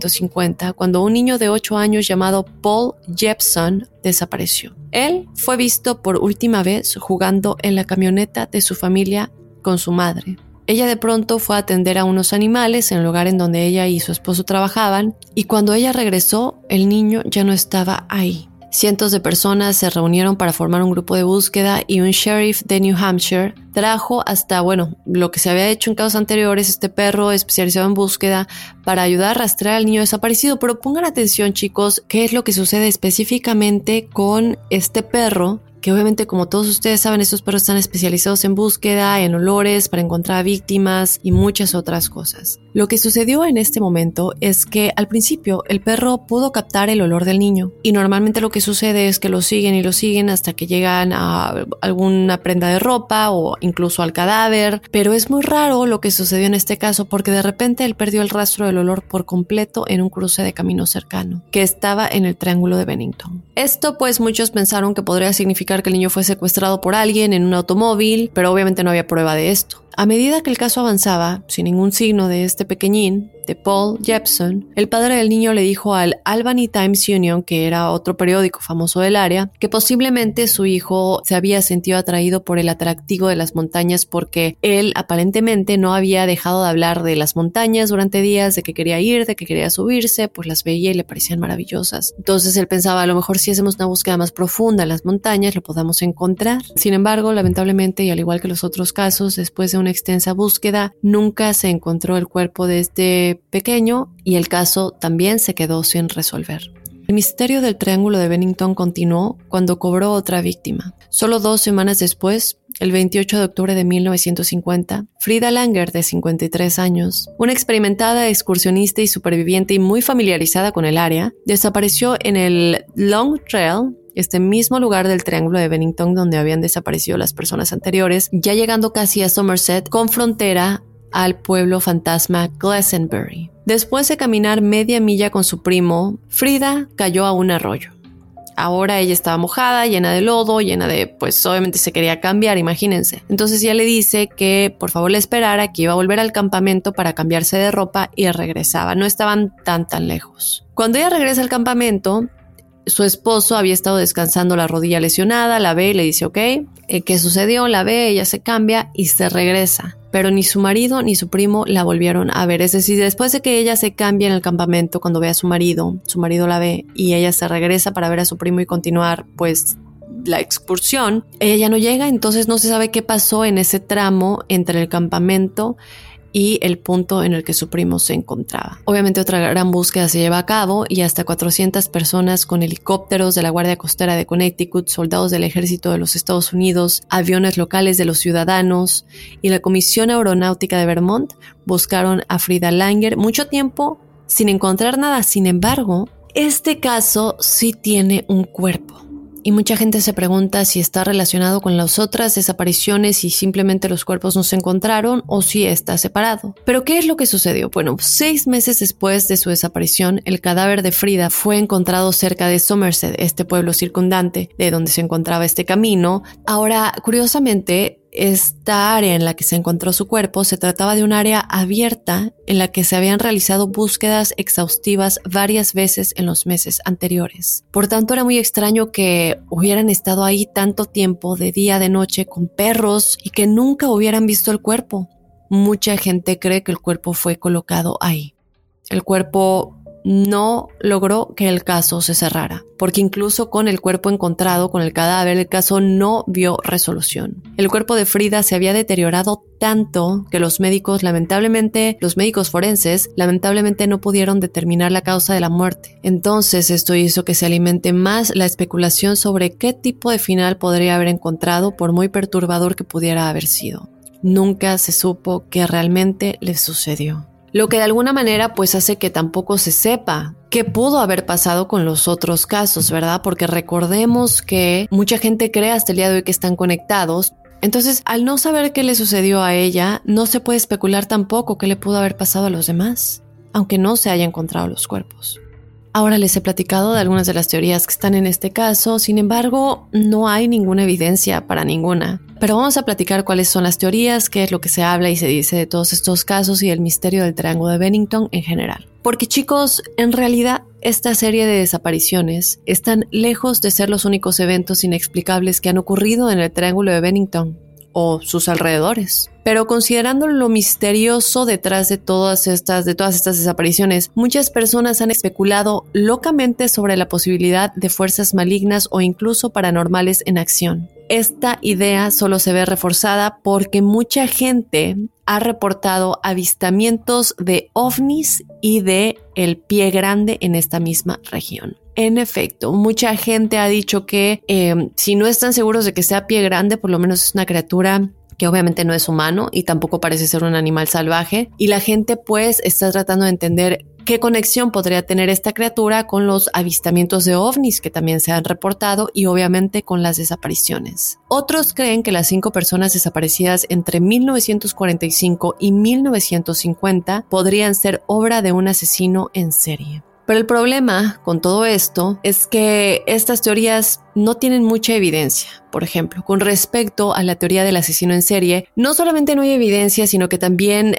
1950, cuando un niño de 8 años llamado Paul Jepson desapareció. Él fue visto por última vez jugando en la camioneta de su familia con su madre. Ella de pronto fue a atender a unos animales en el lugar en donde ella y su esposo trabajaban, y cuando ella regresó, el niño ya no estaba ahí. Cientos de personas se reunieron para formar un grupo de búsqueda y un sheriff de New Hampshire trajo hasta, lo que se había hecho en casos anteriores, este perro especializado en búsqueda para ayudar a rastrear al niño desaparecido. Pero pongan atención, chicos, qué es lo que sucede específicamente con este perro, que obviamente, como todos ustedes saben, estos perros están especializados en búsqueda, en olores, para encontrar a víctimas y muchas otras cosas. Lo que sucedió en este momento es que al principio el perro pudo captar el olor del niño y normalmente lo que sucede es que lo siguen hasta que llegan a alguna prenda de ropa o incluso al cadáver, pero es muy raro lo que sucedió en este caso porque de repente él perdió el rastro del olor por completo en un cruce de camino cercano que estaba en el Triángulo de Bennington. Esto pues muchos pensaron que podría significar que el niño fue secuestrado por alguien en un automóvil, pero obviamente no había prueba de esto. A medida que el caso avanzaba, sin ningún signo de este pequeñín, de Paul Jepson, el padre del niño le dijo al Albany Times Union, que era otro periódico famoso del área, que posiblemente su hijo se había sentido atraído por el atractivo de las montañas porque él aparentemente no había dejado de hablar de las montañas durante días, de que quería ir, de que quería subirse, pues las veía y le parecían maravillosas. Entonces él pensaba, a lo mejor si hacemos una búsqueda más profunda en las montañas lo podamos encontrar. Sin embargo, lamentablemente, y al igual que los otros casos, después de una extensa búsqueda, nunca se encontró el cuerpo de este pequeño y el caso también se quedó sin resolver. El misterio del Triángulo de Bennington continuó cuando cobró otra víctima. Solo 2 semanas después, el 28 de octubre de 1950, Frida Langer, de 53 años, una experimentada excursionista y superviviente y muy familiarizada con el área, desapareció en el Long Trail, este mismo lugar del Triángulo de Bennington donde habían desaparecido las personas anteriores, ya llegando casi a Somerset, con frontera al pueblo fantasma Glastonbury. Después de caminar media milla con su primo, Frida cayó a un arroyo. Ahora ella estaba mojada, llena de lodo, llena de, pues obviamente se quería cambiar, imagínense. Entonces ella le dice que por favor le esperara, que iba a volver al campamento para cambiarse de ropa y regresaba. No estaban tan lejos. Cuando ella regresa al campamento, su esposo había estado descansando la rodilla lesionada, la ve y le dice, ¿qué sucedió? La ve, ella se cambia y se regresa. Pero ni su marido ni su primo la volvieron a ver. Es decir, después de que ella se cambia en el campamento, cuando ve a su marido la ve y ella se regresa para ver a su primo y continuar, pues, la excursión, ella ya no llega, entonces no se sabe qué pasó en ese tramo entre el campamento y el punto en el que su primo se encontraba. Obviamente otra gran búsqueda se lleva a cabo y hasta 400 personas con helicópteros de la Guardia Costera de Connecticut, soldados del Ejército de los Estados Unidos, aviones locales de los ciudadanos y la Comisión Aeronáutica de Vermont buscaron a Frida Langer mucho tiempo sin encontrar nada. Sin embargo, este caso sí tiene un cuerpo. Y mucha gente se pregunta si está relacionado con las otras desapariciones y simplemente los cuerpos no se encontraron o si está separado. ¿Pero qué es lo que sucedió? Bueno, 6 meses después de su desaparición, el cadáver de Frida fue encontrado cerca de Somerset, este pueblo circundante de donde se encontraba este camino. Ahora, curiosamente, esta área en la que se encontró su cuerpo se trataba de un área abierta en la que se habían realizado búsquedas exhaustivas varias veces en los meses anteriores. Por tanto, era muy extraño que hubieran estado ahí tanto tiempo, de día, de noche, con perros y que nunca hubieran visto el cuerpo. Mucha gente cree que el cuerpo fue colocado ahí. El cuerpo no logró que el caso se cerrara, porque incluso con el cuerpo encontrado, con el cadáver, el caso no vio resolución. El cuerpo de Frida se había deteriorado tanto que los médicos forenses, lamentablemente no pudieron determinar la causa de la muerte. Entonces esto hizo que se alimente más la especulación sobre qué tipo de final podría haber encontrado, por muy perturbador que pudiera haber sido. Nunca se supo qué realmente le sucedió. Lo que de alguna manera pues hace que tampoco se sepa qué pudo haber pasado con los otros casos, ¿verdad? Porque recordemos que mucha gente cree hasta el día de hoy que están conectados, Entonces, al no saber qué le sucedió a ella, no se puede especular tampoco qué le pudo haber pasado a los demás, aunque no se hayan encontrado los cuerpos. Ahora les he platicado de algunas de las teorías que están en este caso, sin embargo, no hay ninguna evidencia para ninguna. Pero vamos a platicar cuáles son las teorías, qué es lo que se habla y se dice de todos estos casos y el misterio del Triángulo de Bennington en general. Porque chicos, en realidad esta serie de desapariciones están lejos de ser los únicos eventos inexplicables que han ocurrido en el Triángulo de Bennington o sus alrededores. Pero considerando lo misterioso detrás de todas estas desapariciones, muchas personas han especulado locamente sobre la posibilidad de fuerzas malignas o incluso paranormales en acción. Esta idea solo se ve reforzada porque mucha gente ha reportado avistamientos de ovnis y de el pie grande en esta misma región. En efecto, mucha gente ha dicho que si no están seguros de que sea pie grande, por lo menos es una criatura que obviamente no es humano y tampoco parece ser un animal salvaje. Y la gente pues está tratando de entender qué conexión podría tener esta criatura con los avistamientos de ovnis que también se han reportado y obviamente con las desapariciones. Otros creen que las 5 personas desaparecidas entre 1945 y 1950 podrían ser obra de un asesino en serie. Pero el problema con todo esto es que estas teorías no tienen mucha evidencia. Por ejemplo, con respecto a la teoría del asesino en serie, no solamente no hay evidencia, sino que también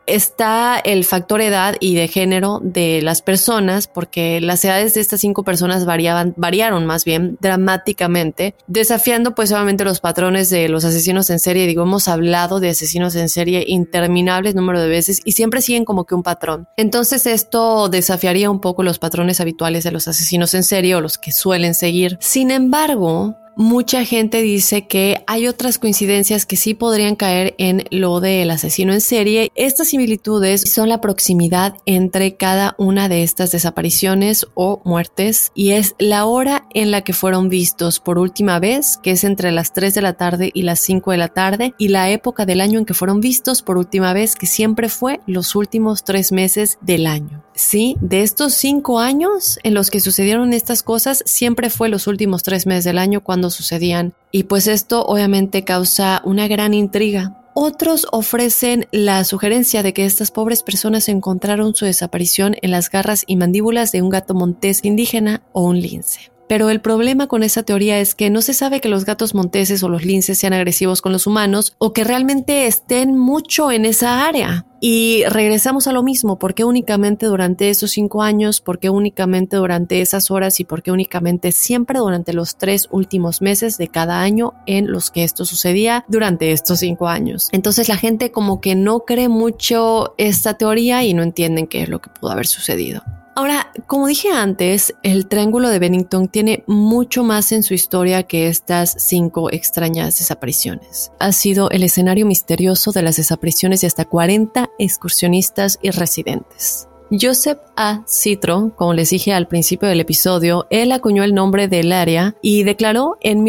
está el factor edad y de género de las personas, porque las edades de estas 5 personas variaron más bien dramáticamente, desafiando pues obviamente los patrones de los asesinos en serie. Digo, hemos hablado de asesinos en serie interminables número de veces y siempre siguen como que un patrón. Entonces esto desafiaría un poco los patrones habituales de los asesinos en serie o los que suelen seguir. Sin embargo, mucha gente dice que hay otras coincidencias que sí podrían caer en lo del asesino en serie. Estas similitudes son la proximidad entre cada una de estas desapariciones o muertes y es la hora en la que fueron vistos por última vez, que es entre las 3 de la tarde y las 5 de la tarde, y la época del año en que fueron vistos por última vez, que siempre fue los últimos 3 meses del año. Sí, de estos 5 años en los que sucedieron estas cosas, siempre fue los últimos 3 meses del año cuando sucedían. Y pues esto obviamente causa una gran intriga. Otros ofrecen la sugerencia de que estas pobres personas encontraron su desaparición en las garras y mandíbulas de un gato montés indígena o un lince. Pero el problema con esa teoría es que no se sabe que los gatos monteses o los linces sean agresivos con los humanos o que realmente estén mucho en esa área. Y regresamos a lo mismo, ¿por qué únicamente durante esos 5 años? ¿Por qué únicamente durante esas horas? ¿Y por qué únicamente siempre durante los 3 últimos meses de cada año en los que esto sucedía durante estos 5 años? Entonces la gente como que no cree mucho esta teoría y no entienden qué es lo que pudo haber sucedido. Ahora, como dije antes, el Triángulo de Bennington tiene mucho más en su historia que estas 5 extrañas desapariciones. Ha sido el escenario misterioso de las desapariciones de hasta 40 excursionistas y residentes. Joseph A. Citro, como les dije al principio del episodio, él acuñó el nombre del área y declaró en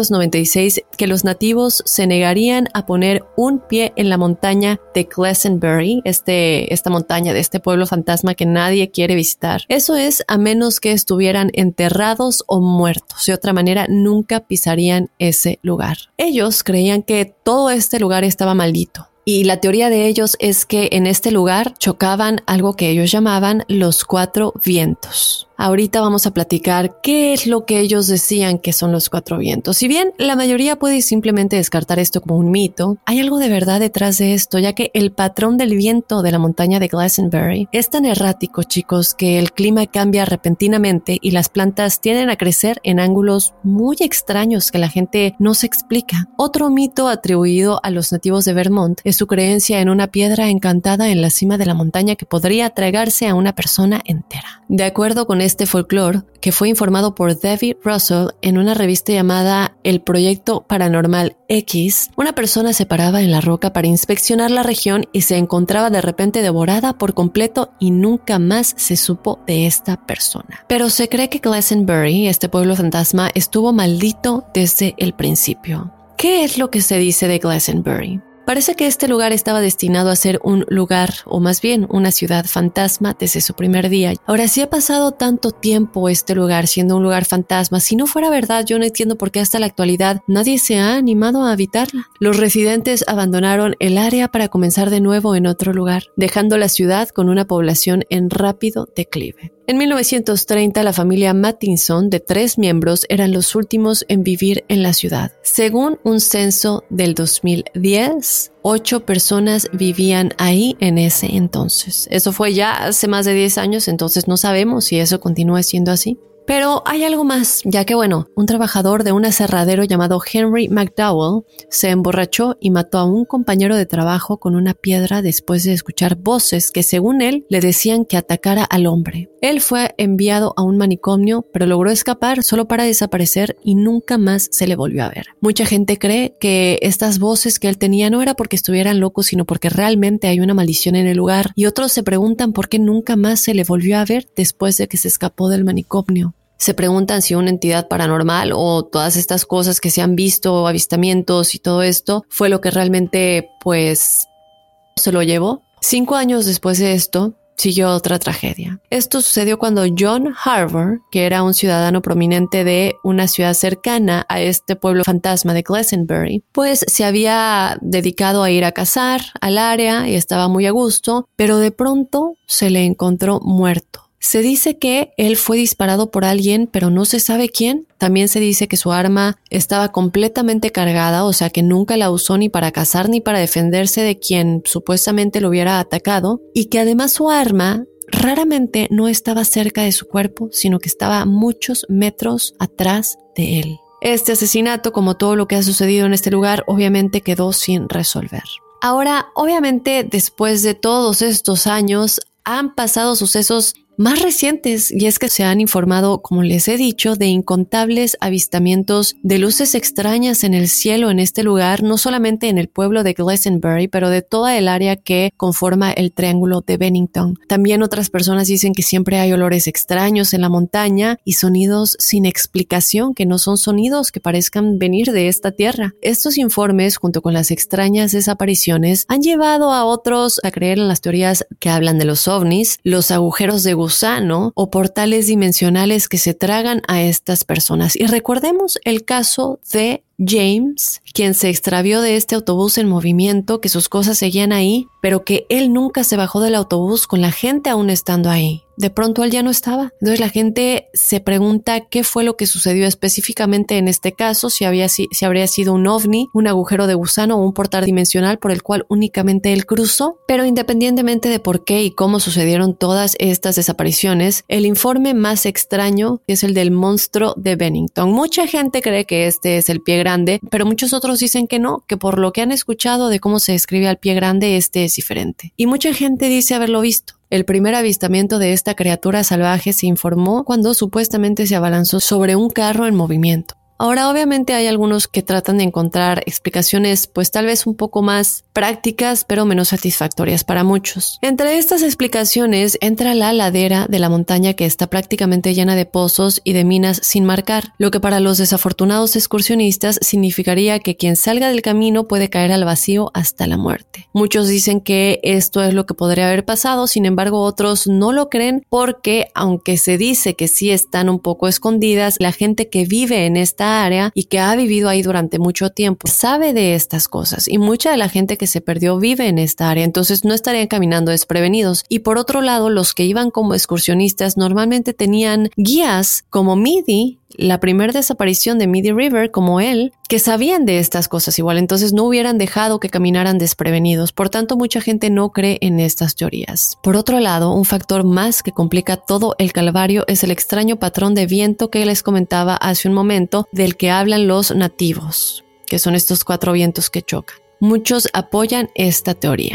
1996 que los nativos se negarían a poner un pie en la montaña de Glastonbury, esta montaña de este pueblo fantasma que nadie quiere visitar. Eso es, a menos que estuvieran enterrados o muertos. De otra manera, nunca pisarían ese lugar. Ellos creían que todo este lugar estaba maldito. Y la teoría de ellos es que en este lugar chocaban algo que ellos llamaban los 4 vientos. Ahorita vamos a platicar qué es lo que ellos decían que son los 4 vientos. Si bien la mayoría puede simplemente descartar esto como un mito, hay algo de verdad detrás de esto, ya que el patrón del viento de la montaña de Glastonbury es tan errático, chicos, que el clima cambia repentinamente y las plantas tienden a crecer en ángulos muy extraños que la gente no se explica. Otro mito atribuido a los nativos de Vermont es su creencia en una piedra encantada en la cima de la montaña que podría tragarse a una persona entera. De acuerdo con este folclore, que fue informado por David Russell en una revista llamada El Proyecto Paranormal X, una persona se paraba en la roca para inspeccionar la región y se encontraba de repente devorada por completo y nunca más se supo de esta persona. Pero se cree que Glastonbury, este pueblo fantasma, estuvo maldito desde el principio. ¿Qué es lo que se dice de Glastonbury? Parece que este lugar estaba destinado a ser un lugar, o más bien una ciudad fantasma desde su primer día. Ahora, si ha pasado tanto tiempo este lugar siendo un lugar fantasma, si no fuera verdad, yo no entiendo por qué hasta la actualidad nadie se ha animado a habitarla. Los residentes abandonaron el área para comenzar de nuevo en otro lugar, dejando la ciudad con una población en rápido declive. En 1930, la familia Mattinson, de 3 miembros, eran los últimos en vivir en la ciudad. Según un censo del 2010, 8 personas vivían ahí en ese entonces. Eso fue ya hace más de 10 años, entonces no sabemos si eso continúa siendo así. Pero hay algo más, ya que un trabajador de un aserradero llamado Henry McDowell se emborrachó y mató a un compañero de trabajo con una piedra después de escuchar voces que, según él, le decían que atacara al hombre. Él fue enviado a un manicomio, pero logró escapar solo para desaparecer y nunca más se le volvió a ver. Mucha gente cree que estas voces que él tenía no era porque estuvieran locos, sino porque realmente hay una maldición en el lugar, y otros se preguntan por qué nunca más se le volvió a ver después de que se escapó del manicomio. Se preguntan si una entidad paranormal o todas estas cosas que se han visto, avistamientos y todo esto, fue lo que realmente, se lo llevó. 5 años después de esto, siguió otra tragedia. Esto sucedió cuando John Harvard, que era un ciudadano prominente de una ciudad cercana a este pueblo fantasma de Glastonbury, se había dedicado a ir a cazar al área y estaba muy a gusto, pero de pronto se le encontró muerto. Se dice que él fue disparado por alguien, pero no se sabe quién. También se dice que su arma estaba completamente cargada, o sea que nunca la usó ni para cazar ni para defenderse de quien supuestamente lo hubiera atacado, y que además su arma raramente no estaba cerca de su cuerpo, sino que estaba a muchos metros atrás de él. Este asesinato, como todo lo que ha sucedido en este lugar, obviamente quedó sin resolver. Ahora, obviamente, después de todos estos años, han pasado sucesos más recientes, y es que se han informado, como les he dicho, de incontables avistamientos de luces extrañas en el cielo en este lugar, no solamente en el pueblo de Glastonbury, pero de toda el área que conforma el Triángulo de Bennington. También otras personas dicen que siempre hay olores extraños en la montaña y sonidos sin explicación, que no son sonidos que parezcan venir de esta tierra. Estos informes, junto con las extrañas desapariciones, han llevado a otros a creer en las teorías que hablan de los ovnis, los agujeros de gusano o portales dimensionales que se tragan a estas personas. Y recordemos el caso de James, quien se extravió de este autobús en movimiento, que sus cosas seguían ahí, pero que él nunca se bajó del autobús con la gente aún estando ahí. De pronto él ya no estaba. Entonces la gente se pregunta qué fue lo que sucedió específicamente en este caso, si habría sido un ovni, un agujero de gusano o un portal dimensional por el cual únicamente él cruzó. Pero independientemente de por qué y cómo sucedieron todas estas desapariciones, el informe más extraño es el del monstruo de Bennington. Mucha gente cree que este es el pie grande, pero muchos otros dicen que no, que por lo que han escuchado de cómo se describe al pie grande, este es diferente. Y mucha gente dice haberlo visto. El primer avistamiento de esta criatura salvaje se informó cuando supuestamente se abalanzó sobre un carro en movimiento. Ahora, obviamente hay algunos que tratan de encontrar explicaciones, tal vez un poco más prácticas, pero menos satisfactorias para muchos. Entre estas explicaciones entra la ladera de la montaña, que está prácticamente llena de pozos y de minas sin marcar, lo que para los desafortunados excursionistas significaría que quien salga del camino puede caer al vacío hasta la muerte. Muchos dicen que esto es lo que podría haber pasado, sin embargo otros no lo creen porque, aunque se dice que sí están un poco escondidas, la gente que vive en esta área y que ha vivido ahí durante mucho tiempo sabe de estas cosas, y mucha de la gente que se perdió vive en esta área, entonces no estarían caminando desprevenidos. Y por otro lado, los que iban como excursionistas normalmente tenían guías como Midi, la primera desaparición de Midi River, como él, que sabían de estas cosas igual, entonces no hubieran dejado que caminaran desprevenidos. Por tanto, mucha gente no cree en estas teorías. Por otro lado, un factor más que complica todo el calvario es el extraño patrón de viento que les comentaba hace un momento, del que hablan los nativos, que son estos 4 vientos que chocan. Muchos apoyan esta teoría.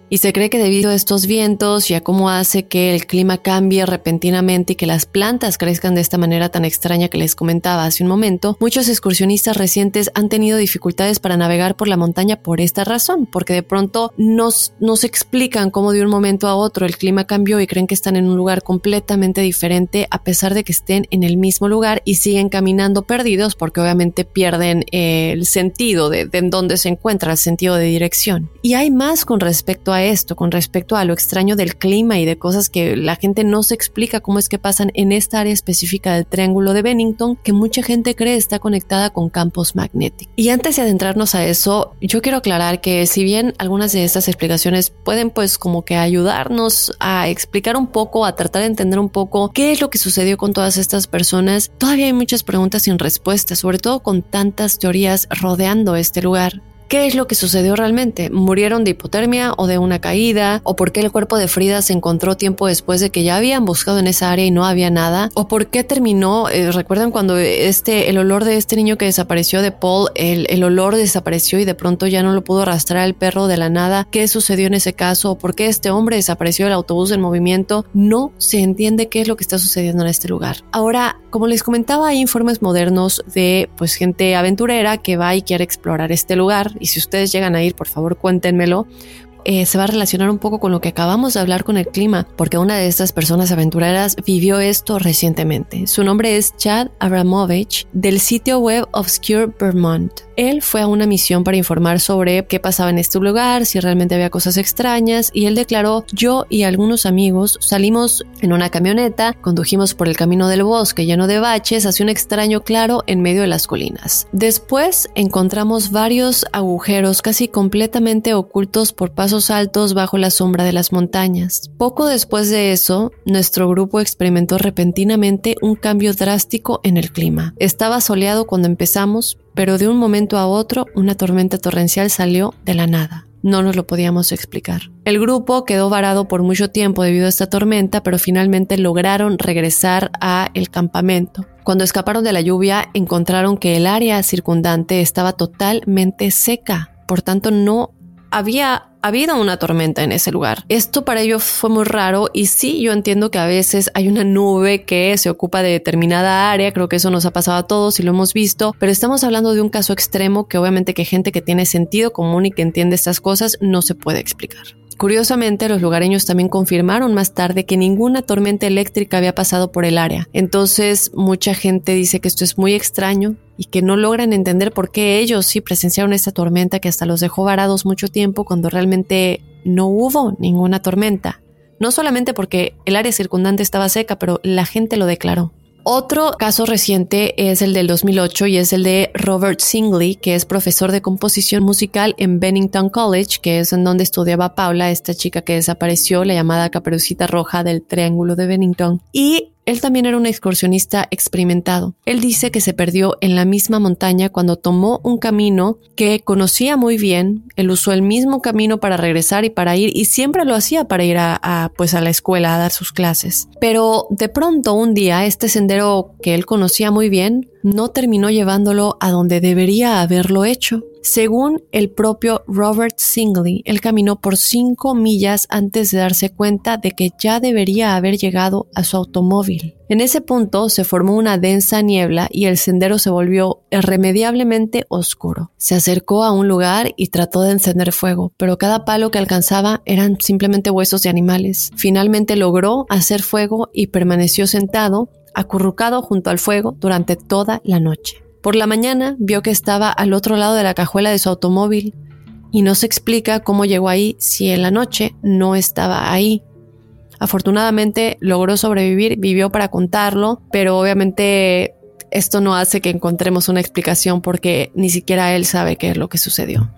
Y se cree que debido a estos vientos y a cómo hace que el clima cambie repentinamente y que las plantas crezcan de esta manera tan extraña que les comentaba hace un momento, muchos excursionistas recientes han tenido dificultades para navegar por la montaña por esta razón, porque de pronto no se explican cómo de un momento a otro el clima cambió y creen que están en un lugar completamente diferente a pesar de que estén en el mismo lugar y siguen caminando perdidos porque obviamente pierden el sentido de en dónde se encuentra, el sentido de dirección. Y hay más con respecto a esto, con respecto a lo extraño del clima y de cosas que la gente no se explica cómo es que pasan en esta área específica del Triángulo de Bennington, que mucha gente cree está conectada con campos magnéticos. Y antes de adentrarnos a eso, yo quiero aclarar que si bien algunas de estas explicaciones pueden pues como que ayudarnos a explicar un poco, a tratar de entender un poco qué es lo que sucedió con todas estas personas, todavía hay muchas preguntas sin respuesta, sobre todo con tantas teorías rodeando este lugar. ¿Qué es lo que sucedió realmente? ¿Murieron de hipotermia o de una caída? ¿O por qué el cuerpo de Frida se encontró tiempo después de que ya habían buscado en esa área y no había nada? ¿O por qué terminó? ¿Recuerdan cuando el olor de este niño que desapareció de Paul, el olor desapareció y de pronto ya no lo pudo arrastrar el perro de la nada? ¿Qué sucedió en ese caso? ¿O por qué este hombre desapareció del autobús en movimiento? No se entiende qué es lo que está sucediendo en este lugar. Ahora, como les comentaba, hay informes modernos de pues gente aventurera que va y quiere explorar este lugar. Y si ustedes llegan a ir, por favor, cuéntenmelo. Se va a relacionar un poco con lo que acabamos de hablar con el clima, porque una de estas personas aventureras vivió esto recientemente. Su nombre es Chad Abramovich, del sitio web Obscure Vermont. Él fue a una misión para informar sobre qué pasaba en este lugar, si realmente había cosas extrañas, y él declaró: yo y algunos amigos salimos en una camioneta, condujimos por el camino del bosque lleno de baches hacia un extraño claro en medio de las colinas. Después encontramos varios agujeros casi completamente ocultos por pasos altos bajo la sombra de las montañas. Poco después de eso, nuestro grupo experimentó repentinamente un cambio drástico en el clima. Estaba soleado cuando empezamos, pero de un momento a otro una tormenta torrencial salió de la nada. No nos lo podíamos explicar. El grupo quedó varado por mucho tiempo debido a esta tormenta, pero finalmente lograron regresar a el campamento. Cuando escaparon de la lluvia, encontraron que el área circundante estaba totalmente seca. Por tanto, no había habido una tormenta en ese lugar. Esto para ellos fue muy raro y sí, yo entiendo que a veces hay una nube que se ocupa de determinada área, creo que eso nos ha pasado a todos y lo hemos visto, pero estamos hablando de un caso extremo que obviamente que gente que tiene sentido común y que entiende estas cosas no se puede explicar. Curiosamente, los lugareños también confirmaron más tarde que ninguna tormenta eléctrica había pasado por el área. Entonces, mucha gente dice que esto es muy extraño y que no logran entender por qué ellos sí presenciaron esta tormenta que hasta los dejó varados mucho tiempo cuando realmente no hubo ninguna tormenta. No solamente porque el área circundante estaba seca, pero la gente lo declaró. Otro caso reciente es el del 2008 y es el de Robert Singley, que es profesor de composición musical en Bennington College, que es en donde estudiaba Paula, esta chica que desapareció, la llamada Caperucita Roja del Triángulo de Bennington. Y él también era un excursionista experimentado. Él dice que se perdió en la misma montaña cuando tomó un camino que conocía muy bien. Él usó el mismo camino para regresar y para ir, y siempre lo hacía para ir a la escuela a dar sus clases. Pero de pronto un día este sendero que él conocía muy bien no terminó llevándolo a donde debería haberlo hecho. Según el propio Robert Singley, él caminó por 5 millas antes de darse cuenta de que ya debería haber llegado a su automóvil. En ese punto se formó una densa niebla y el sendero se volvió irremediablemente oscuro. Se acercó a un lugar y trató de encender fuego, pero cada palo que alcanzaba eran simplemente huesos de animales. Finalmente logró hacer fuego y permaneció sentado, acurrucado junto al fuego durante toda la noche. Por la mañana vio que estaba al otro lado de la cajuela de su automóvil y no se explica cómo llegó ahí si en la noche no estaba ahí. Afortunadamente logró sobrevivir, vivió para contarlo, pero obviamente esto no hace que encontremos una explicación porque ni siquiera él sabe qué es lo que sucedió.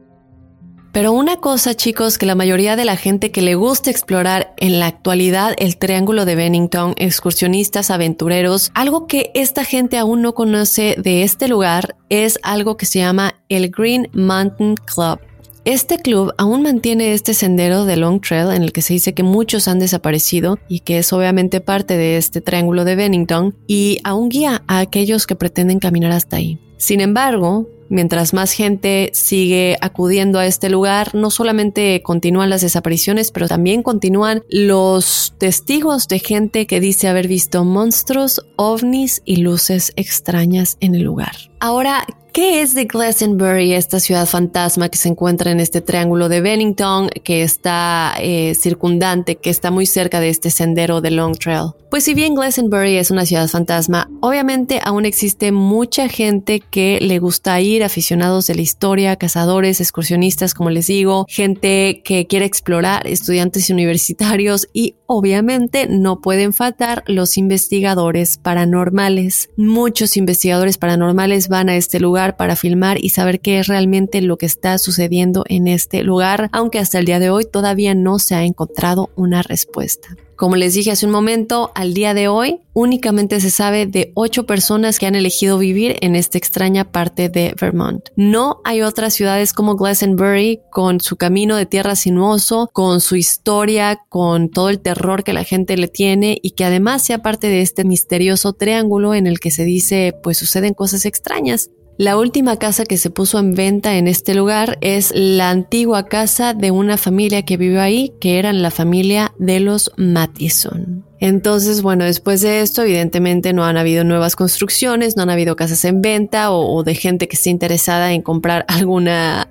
Pero una cosa, chicos, que la mayoría de la gente que le gusta explorar en la actualidad el Triángulo de Bennington, excursionistas, aventureros, algo que esta gente aún no conoce de este lugar es algo que se llama el Green Mountain Club. Este club aún mantiene este sendero de Long Trail en el que se dice que muchos han desaparecido y que es obviamente parte de este Triángulo de Bennington, y aún guía a aquellos que pretenden caminar hasta ahí. Sin embargo, Mientras más gente sigue acudiendo a este lugar, no solamente continúan las desapariciones, pero también continúan los testigos de gente que dice haber visto monstruos, ovnis y luces extrañas en el lugar. Ahora, ¿qué es de Glastonbury, esta ciudad fantasma que se encuentra en este triángulo de Bennington, que está circundante, que está muy cerca de este sendero de Long Trail? Pues si bien Glastonbury es una ciudad fantasma, obviamente aún existe mucha gente que le gusta ir, aficionados de la historia, cazadores, excursionistas, como les digo, gente que quiere explorar, estudiantes universitarios y obviamente no pueden faltar los investigadores paranormales. Muchos investigadores paranormales van a este lugar para filmar y saber qué es realmente lo que está sucediendo en este lugar, aunque hasta el día de hoy todavía no se ha encontrado una respuesta. Como les dije hace un momento, al día de hoy únicamente se sabe de 8 personas que han elegido vivir en esta extraña parte de Vermont. No hay otras ciudades como Glastonbury con su camino de tierra sinuoso, con su historia, con todo el terror que la gente le tiene y que además sea parte de este misterioso triángulo en el que se dice pues suceden cosas extrañas. La última casa que se puso en venta en este lugar es la antigua casa de una familia que vivió ahí, que eran la familia de los Matheson. Entonces, bueno, después de esto, evidentemente no han habido nuevas construcciones, no han habido casas en venta o de gente que esté interesada en comprar alguna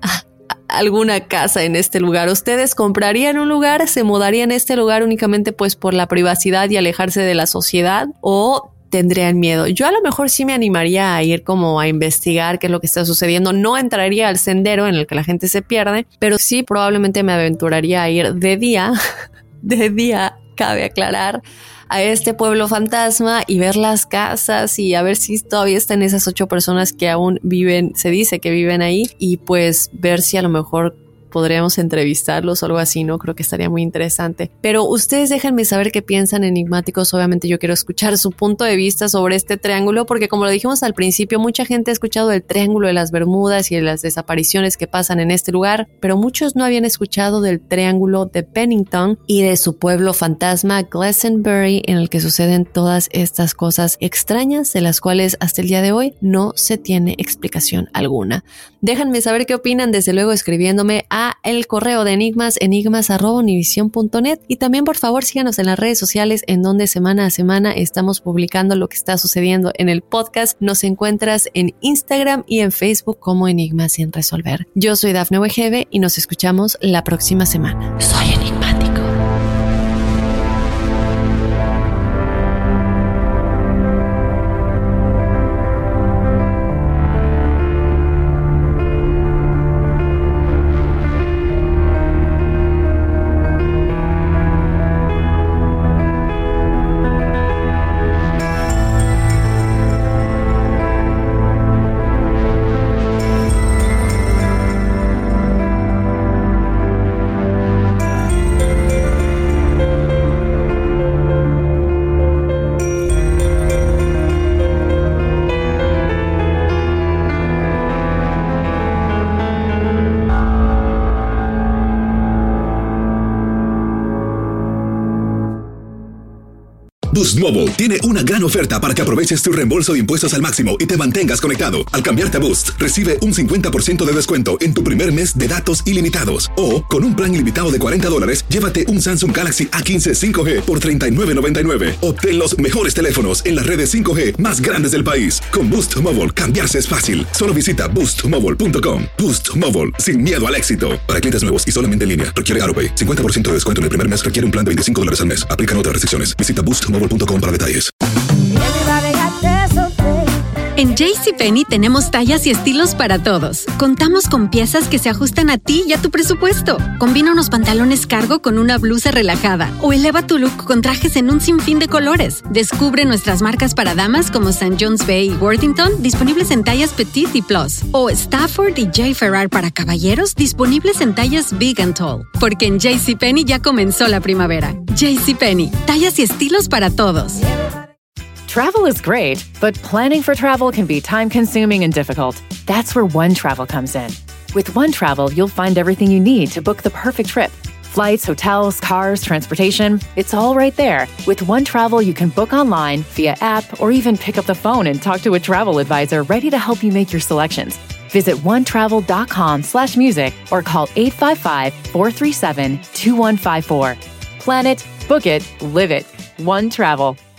casa en este lugar. ¿Ustedes comprarían un lugar? ¿Se mudarían a este lugar únicamente pues por la privacidad y alejarse de la sociedad? ¿O tendrían miedo? Yo a lo mejor sí me animaría a ir como a investigar qué es lo que está sucediendo. No entraría al sendero en el que la gente se pierde, pero sí probablemente me aventuraría a ir de día, cabe aclarar, a este pueblo fantasma y ver las casas y a ver si todavía están esas 8 personas que aún viven, se dice que viven ahí, y pues ver si a lo mejor podríamos entrevistarlos o algo así, ¿no? Creo que estaría muy interesante. Pero ustedes déjenme saber qué piensan, enigmáticos. Obviamente yo quiero escuchar su punto de vista sobre este triángulo, porque como lo dijimos al principio, mucha gente ha escuchado del Triángulo de las Bermudas y de las desapariciones que pasan en este lugar, pero muchos no habían escuchado del Triángulo de Bennington y de su pueblo fantasma Glastonbury, en el que suceden todas estas cosas extrañas de las cuales hasta el día de hoy no se tiene explicación alguna. Déjenme saber qué opinan, desde luego escribiéndome a el correo de enigmas@univision.net, y también por favor síganos en las redes sociales en donde semana a semana estamos publicando lo que está sucediendo en el podcast. Nos encuentras en Instagram y en Facebook como Enigmas sin resolver. Yo soy Dafne Wegebe y nos escuchamos la próxima semana. Soy enigmático. Boost Mobile tiene una gran oferta para que aproveches tu reembolso de impuestos al máximo y te mantengas conectado. Al cambiarte a Boost, recibe un 50% de descuento en tu primer mes de datos ilimitados. O, con un plan ilimitado de $40, llévate un Samsung Galaxy A15 5G por $39.99. Obtén los mejores teléfonos en las redes 5G más grandes del país. Con Boost Mobile, cambiarse es fácil. Solo visita boostmobile.com. Boost Mobile, sin miedo al éxito. Para clientes nuevos y solamente en línea, requiere AutoPay. 50% de descuento en el primer mes, requiere un plan de $25 al mes. Aplican otras restricciones. Visita boostmobile.com para detalles. En JCPenney tenemos tallas y estilos para todos. Contamos con piezas que se ajustan a ti y a tu presupuesto. Combina unos pantalones cargo con una blusa relajada o eleva tu look con trajes en un sinfín de colores. Descubre nuestras marcas para damas como St. John's Bay y Worthington, disponibles en tallas Petite y Plus. O Stafford y J. Ferrar para caballeros, disponibles en tallas Big and Tall. Porque en JCPenney ya comenzó la primavera. JCPenney, tallas y estilos para todos. Travel is great, but planning for travel can be time-consuming and difficult. That's where OneTravel comes in. With OneTravel, you'll find everything you need to book the perfect trip. Flights, hotels, cars, transportation, it's all right there. With OneTravel, you can book online, via app, or even pick up the phone and talk to a travel advisor ready to help you make your selections. Visit onetravel.com/music or call 855-437-2154. Plan it, book it, live it. One Travel.